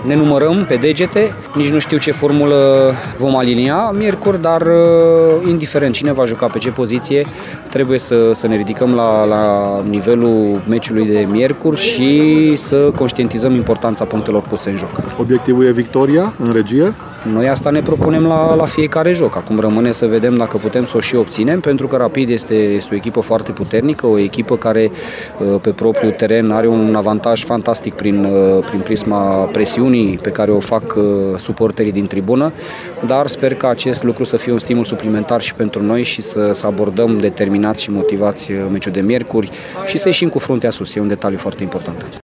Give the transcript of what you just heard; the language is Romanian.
Ne numărăm pe degete, nici nu știu ce formulă vom alinia miercuri, dar indiferent cine va juca pe ce poziție, trebuie să ne ridicăm la nivelul meciului de miercuri și să conștientizăm importanța punctelor puse în joc. Obiectivul e victoria în regie? Noi asta ne propunem la fiecare joc. Acum rămâne să vedem dacă putem să o și obținem, pentru că Rapid este o echipă foarte puternică, o echipă care pe propriul teren are un avantaj fantastic prin prisma presiunii pe care o fac suporterii din tribună, dar sper că acest lucru să fie un stimul suplimentar și pentru noi și să abordăm determinați și motivați meciul de miercuri și să ieșim cu fruntea sus. E un detaliu foarte important.